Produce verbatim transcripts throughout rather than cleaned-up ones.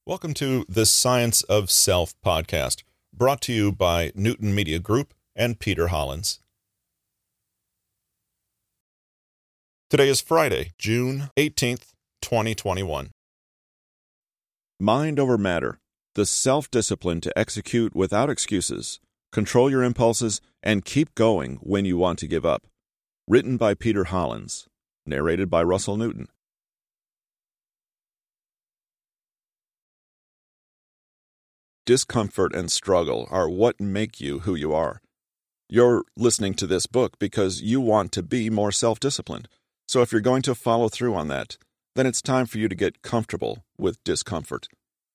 Welcome to the Science of Self podcast, brought to you by Newton Media Group and Peter Hollins. Today is Friday, June eighteenth, twenty twenty-one. Mind over matter, the self-discipline to execute without excuses, control your impulses, and keep going when you want to give up. Written by Peter Hollins. Narrated by Russell Newton. Discomfort and struggle are what make you who you are. You're listening to this book because you want to be more self-disciplined. So if you're going to follow through on that, then it's time for you to get comfortable with discomfort.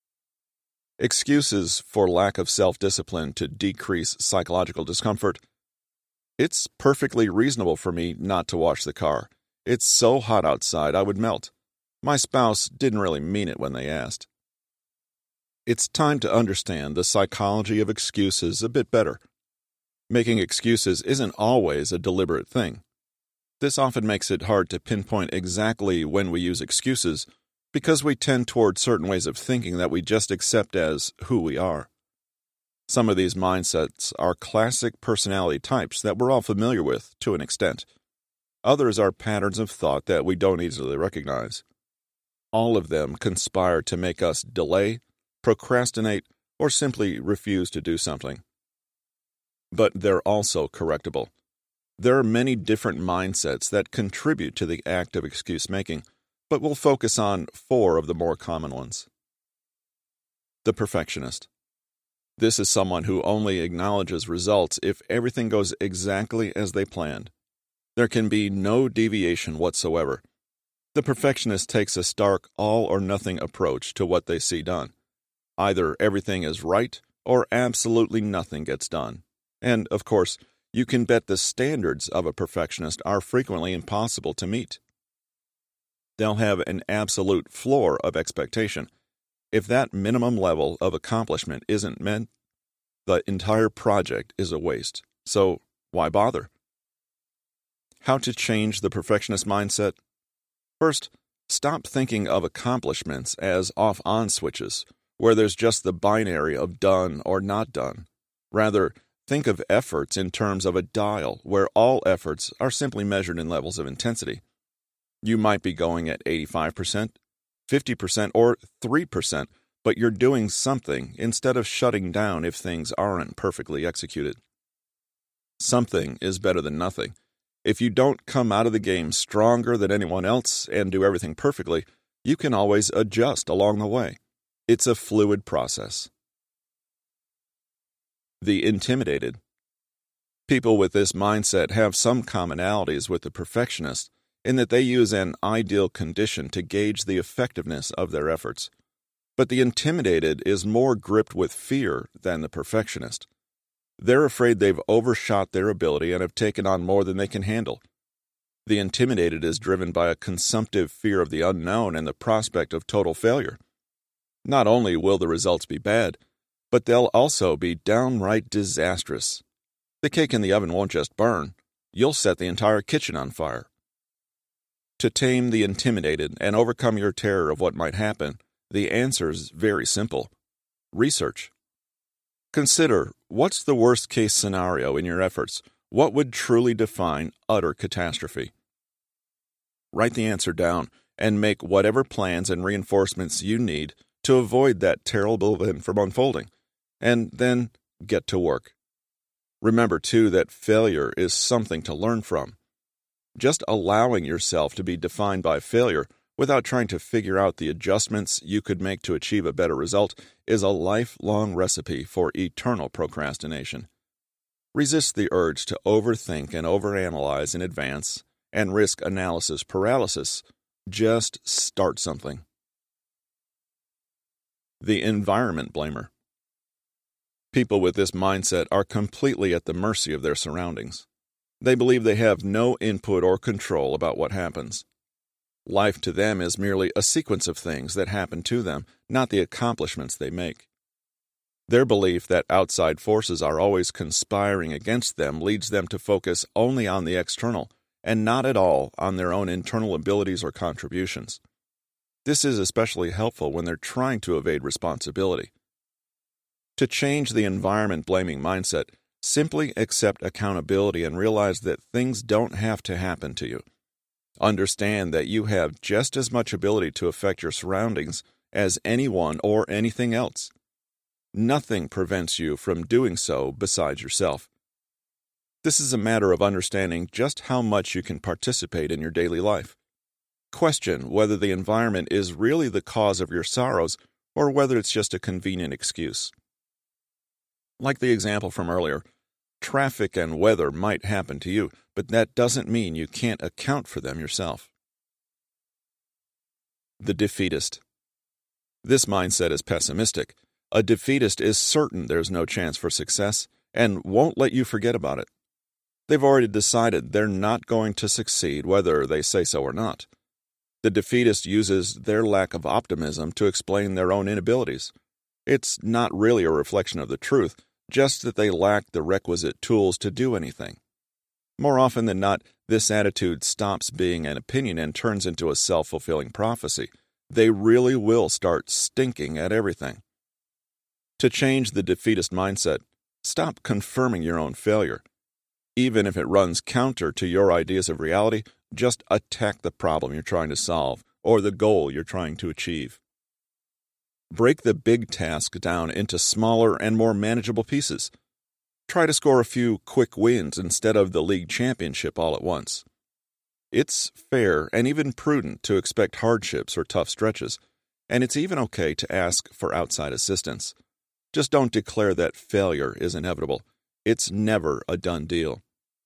Excuses for lack of self-discipline to decrease psychological discomfort. It's perfectly reasonable for me not to wash the car. It's so hot outside I would melt. My spouse didn't really mean it when they asked. It's time to understand the psychology of excuses a bit better. Making excuses isn't always a deliberate thing. This often makes it hard to pinpoint exactly when we use excuses because we tend toward certain ways of thinking that we just accept as who we are. Some of these mindsets are classic personality types that we're all familiar with to an extent. Others are patterns of thought that we don't easily recognize. All of them conspire to make us delay, procrastinate, or simply refuse to do something. But they're also correctable. There are many different mindsets that contribute to the act of excuse-making, but we'll focus on four of the more common ones. The perfectionist. This is someone who only acknowledges results if everything goes exactly as they planned. There can be no deviation whatsoever. The perfectionist takes a stark all-or-nothing approach to what they see done. Either everything is right, or absolutely nothing gets done. And, of course, you can bet the standards of a perfectionist are frequently impossible to meet. They'll have an absolute floor of expectation. If that minimum level of accomplishment isn't met, the entire project is a waste. So, why bother? How to change the perfectionist mindset? First, stop thinking of accomplishments as off-on switches, where there's just the binary of done or not done. Rather, think of efforts in terms of a dial where all efforts are simply measured in levels of intensity. You might be going at eighty-five percent, fifty percent, or three percent, but you're doing something instead of shutting down if things aren't perfectly executed. Something is better than nothing. If you don't come out of the game stronger than anyone else and do everything perfectly, you can always adjust along the way. It's a fluid process. The intimidated. People with this mindset have some commonalities with the perfectionist in that they use an ideal condition to gauge the effectiveness of their efforts. But the intimidated is more gripped with fear than the perfectionist. They're afraid they've overshot their ability and have taken on more than they can handle. The intimidated is driven by a consumptive fear of the unknown and the prospect of total failure. Not only will the results be bad, but they'll also be downright disastrous. The cake in the oven won't just burn, you'll set the entire kitchen on fire. To tame the intimidated and overcome your terror of what might happen, the answer's very simple. Research. Consider, what's the worst-case scenario in your efforts? What would truly define utter catastrophe? Write the answer down and make whatever plans and reinforcements you need to avoid that terrible event from unfolding, and then get to work. Remember, too, that failure is something to learn from. Just allowing yourself to be defined by failure without trying to figure out the adjustments you could make to achieve a better result is a lifelong recipe for eternal procrastination. Resist the urge to overthink and overanalyze in advance and risk analysis paralysis. Just start something. The environment blamer. People with this mindset are completely at the mercy of their surroundings. They believe they have no input or control about what happens. Life to them is merely a sequence of things that happen to them, not the accomplishments they make. Their belief that outside forces are always conspiring against them leads them to focus only on the external and not at all on their own internal abilities or contributions. This is especially helpful when they're trying to evade responsibility. To change the environment-blaming mindset, simply accept accountability and realize that things don't have to happen to you. Understand that you have just as much ability to affect your surroundings as anyone or anything else. Nothing prevents you from doing so besides yourself. This is a matter of understanding just how much you can participate in your daily life. Question whether the environment is really the cause of your sorrows or whether it's just a convenient excuse. Like the example from earlier, traffic and weather might happen to you, but that doesn't mean you can't account for them yourself. The defeatist. This mindset is pessimistic. A defeatist is certain there's no chance for success and won't let you forget about it. They've already decided they're not going to succeed whether they say so or not. The defeatist uses their lack of optimism to explain their own inabilities. It's not really a reflection of the truth, just that they lack the requisite tools to do anything. More often than not, this attitude stops being an opinion and turns into a self-fulfilling prophecy. They really will start stinking at everything. To change the defeatist mindset, stop confirming your own failure. Even if it runs counter to your ideas of reality, just attack the problem you're trying to solve or the goal you're trying to achieve. Break the big task down into smaller and more manageable pieces. Try to score a few quick wins instead of the league championship all at once. It's fair and even prudent to expect hardships or tough stretches, and it's even okay to ask for outside assistance. Just don't declare that failure is inevitable. It's never a done deal.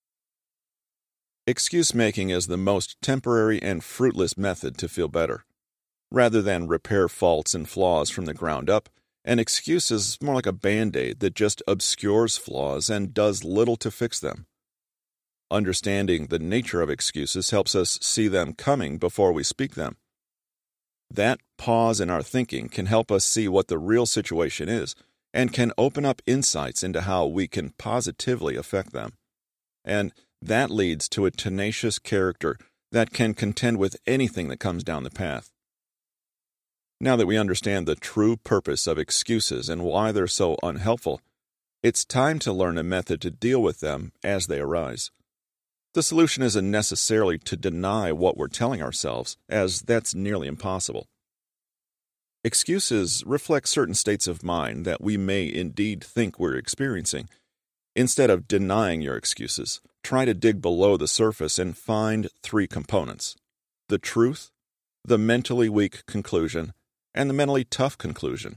Excuse-making is the most temporary and fruitless method to feel better. Rather than repair faults and flaws from the ground up, an excuse is more like a Band-Aid that just obscures flaws and does little to fix them. Understanding the nature of excuses helps us see them coming before we speak them. That pause in our thinking can help us see what the real situation is and can open up insights into how we can positively affect them. And that leads to a tenacious character that can contend with anything that comes down the path. Now that we understand the true purpose of excuses and why they're so unhelpful, it's time to learn a method to deal with them as they arise. The solution isn't necessarily to deny what we're telling ourselves, as that's nearly impossible. Excuses reflect certain states of mind that we may indeed think we're experiencing. Instead of denying your excuses, try to dig below the surface and find three components: the truth, the mentally weak conclusion, and the mentally tough conclusion.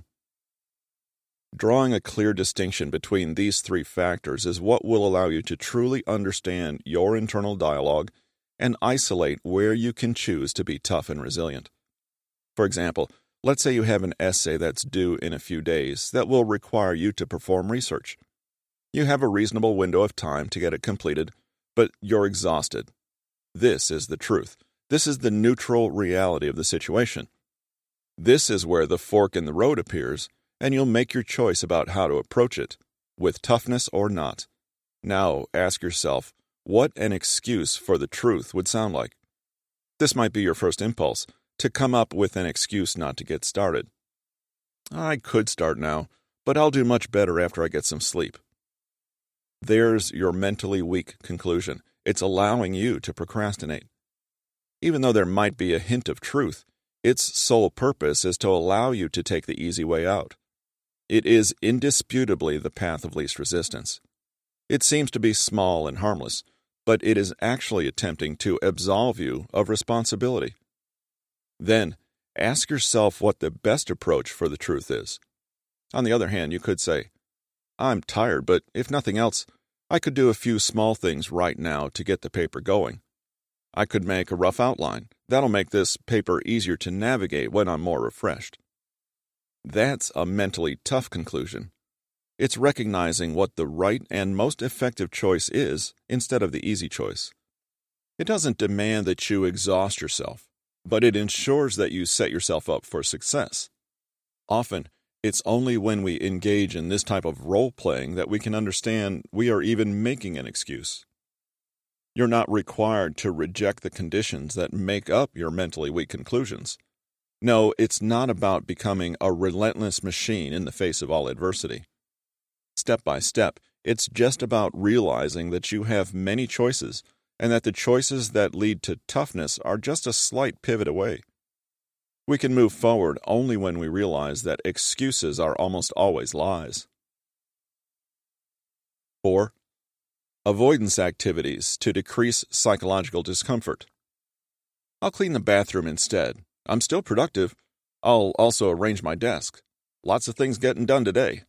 Drawing a clear distinction between these three factors is what will allow you to truly understand your internal dialogue and isolate where you can choose to be tough and resilient. For example, let's say you have an essay that's due in a few days that will require you to perform research. You have a reasonable window of time to get it completed, but you're exhausted. This is the truth. This is the neutral reality of the situation. This is where the fork in the road appears, and you'll make your choice about how to approach it, with toughness or not. Now ask yourself what an excuse for the truth would sound like. This might be your first impulse, to come up with an excuse not to get started. I could start now, but I'll do much better after I get some sleep. There's your mentally weak conclusion. It's allowing you to procrastinate. Even though there might be a hint of truth, its sole purpose is to allow you to take the easy way out. It is indisputably the path of least resistance. It seems to be small and harmless, but it is actually attempting to absolve you of responsibility. Then, ask yourself what the best approach for the truth is. On the other hand, you could say, I'm tired, but if nothing else, I could do a few small things right now to get the paper going. I could make a rough outline. That'll make this paper easier to navigate when I'm more refreshed. That's a mentally tough conclusion. It's recognizing what the right and most effective choice is instead of the easy choice. It doesn't demand that you exhaust yourself, but it ensures that you set yourself up for success. Often, it's only when we engage in this type of role-playing that we can understand we are even making an excuse. You're not required to reject the conditions that make up your mentally weak conclusions. No, it's not about becoming a relentless machine in the face of all adversity. Step by step, it's just about realizing that you have many choices and that the choices that lead to toughness are just a slight pivot away. We can move forward only when we realize that excuses are almost always lies. four. Avoidance activities to decrease psychological discomfort. I'll clean the bathroom instead. I'm still productive. I'll also arrange my desk. Lots of things getting done today.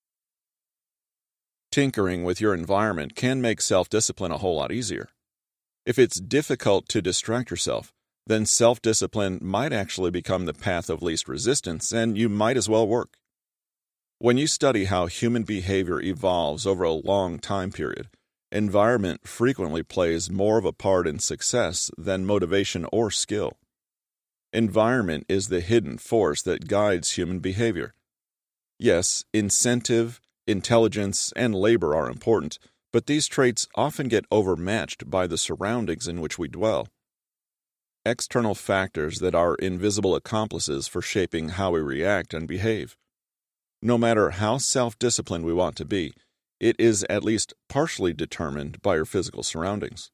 Tinkering with your environment can make self-discipline a whole lot easier. If it's difficult to distract yourself, then self-discipline might actually become the path of least resistance, and you might as well work. When you study how human behavior evolves over a long time period, environment frequently plays more of a part in success than motivation or skill. Environment is the hidden force that guides human behavior. Yes, incentive, intelligence, and labor are important, but these traits often get overmatched by the surroundings in which we dwell. External factors that are invisible accomplices for shaping how we react and behave. No matter how self-disciplined we want to be, it is at least partially determined by our physical surroundings.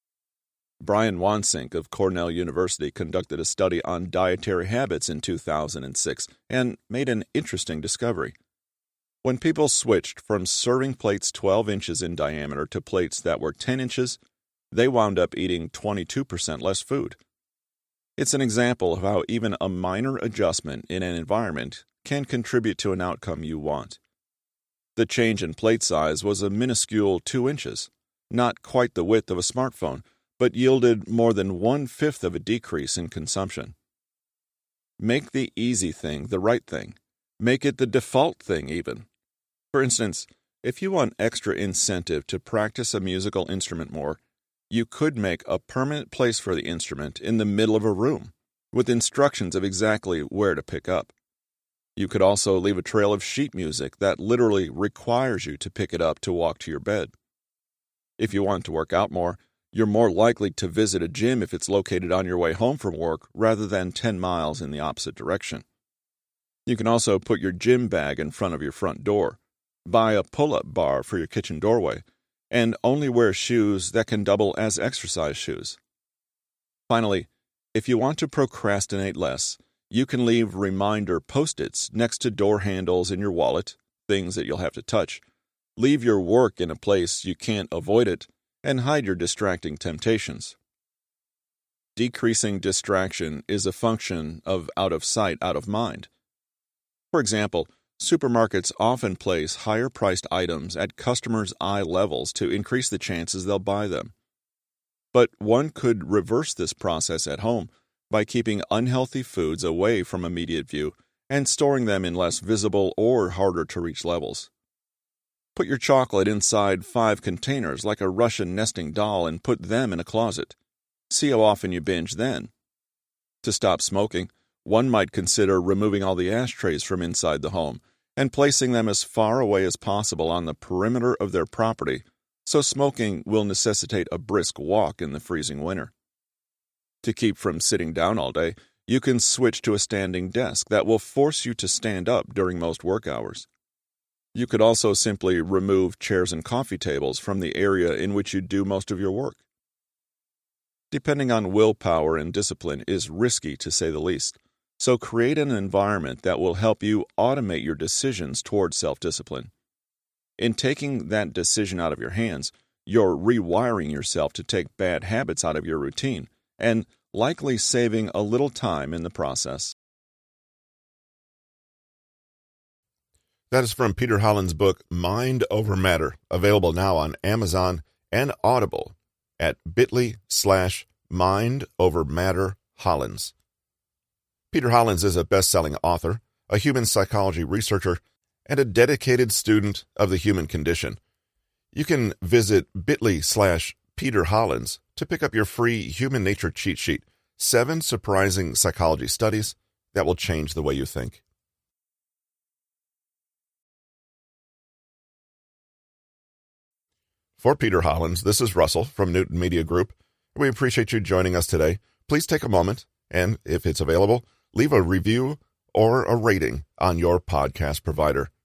Brian Wansink of Cornell University conducted a study on dietary habits in two thousand six and made an interesting discovery. When people switched from serving plates twelve inches in diameter to plates that were ten inches, they wound up eating twenty-two percent less food. It's an example of how even a minor adjustment in an environment can contribute to an outcome you want. The change in plate size was a minuscule two inches, not quite the width of a smartphone, but yielded more than one-fifth of a decrease in consumption. Make the easy thing the right thing. Make it the default thing, even. For instance, if you want extra incentive to practice a musical instrument more, you could make a permanent place for the instrument in the middle of a room, with instructions of exactly where to pick up. You could also leave a trail of sheet music that literally requires you to pick it up to walk to your bed. If you want to work out more, you're more likely to visit a gym if it's located on your way home from work rather than ten miles in the opposite direction. You can also put your gym bag in front of your front door, buy a pull-up bar for your kitchen doorway, and only wear shoes that can double as exercise shoes. Finally, if you want to procrastinate less, you can leave reminder Post-its next to door handles in your wallet, things that you'll have to touch, leave your work in a place you can't avoid it, and hide your distracting temptations. Decreasing distraction is a function of out of sight, out of mind. For example, supermarkets often place higher-priced items at customers' eye levels to increase the chances they'll buy them. But one could reverse this process at home by keeping unhealthy foods away from immediate view and storing them in less visible or harder-to-reach levels. Put your chocolate inside five containers like a Russian nesting doll and put them in a closet. See how often you binge then. To stop smoking, one might consider removing all the ashtrays from inside the home and placing them as far away as possible on the perimeter of their property, so smoking will necessitate a brisk walk in the freezing winter. To keep from sitting down all day, you can switch to a standing desk that will force you to stand up during most work hours. You could also simply remove chairs and coffee tables from the area in which you do most of your work. Depending on willpower and discipline is risky to say the least, so create an environment that will help you automate your decisions toward self-discipline. In taking that decision out of your hands, you're rewiring yourself to take bad habits out of your routine and likely saving a little time in the process. That is from Peter Holland's book, Mind Over Matter, available now on Amazon and Audible at bit.ly slash Mind Over Matter Hollins. Peter Hollins is a best-selling author, a human psychology researcher, and a dedicated student of the human condition. You can visit bit.ly slash Peter Hollins to pick up your free human nature cheat sheet, seven surprising psychology studies that will change the way you think. For Peter Hollins, this is Russell from Newton Media Group. We appreciate you joining us today. Please take a moment and, if it's available, leave a review or a rating on your podcast provider.